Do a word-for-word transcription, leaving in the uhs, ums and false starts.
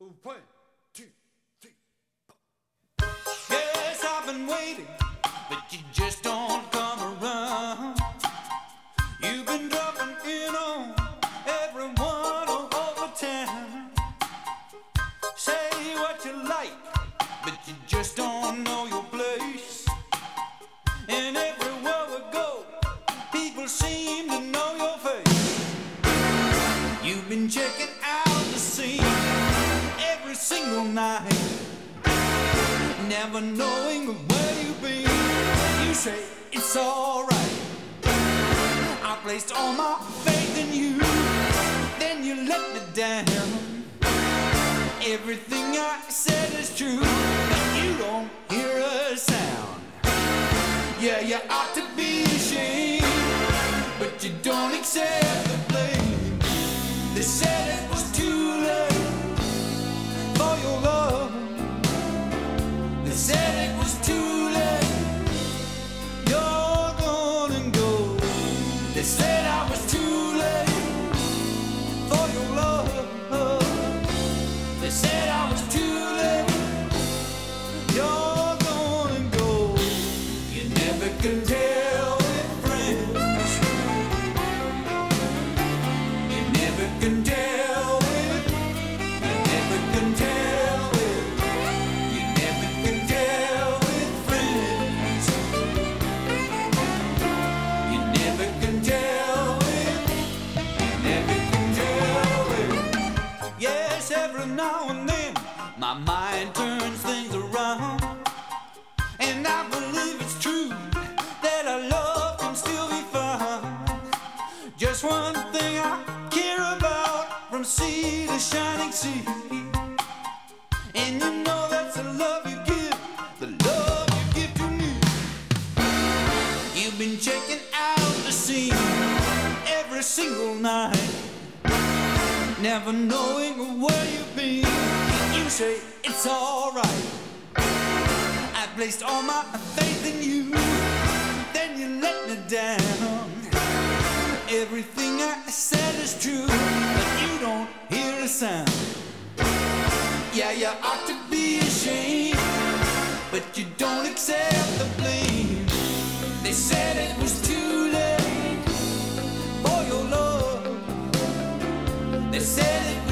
One, two, three, four. Yes, I've been waiting, but you just don't come around. You've been dropping in on everyone all over town. Say what you like, but you just don't know your place. And everywhere we go, people seem to know your face. You've been checking out the scene every single night, never knowing where you've been. You say it's alright, I placed all my faith in you, then you let me down. Everything I said is true, but you don't hear a sound. Yeah, you ought to be ashamed, but you don't accept the blame. They said it was too late for your love. They said it was too late, you're gonna go. They said I was too late for your love. They said I was too late, you're gonna go. You never can tell with friends, you never can tell with, you never can tell with, you never can tell with friends, you never can tell with, you never can tell with. Yes, every now and then my mind turns things around, and I believe it's true that our love can still be found. Just one thing I care about, from sea to shining sea, and you know that's the love you give, the love you give to me. You've been checking out the scene every single night, never knowing where you've been. You say it's alright, I placed all my faith in you, then you let me down. Everything I said is true, but you don't hear a sound. Yeah, you ought to be ashamed, but you don't accept the blame. They said it was too late for your love. They said it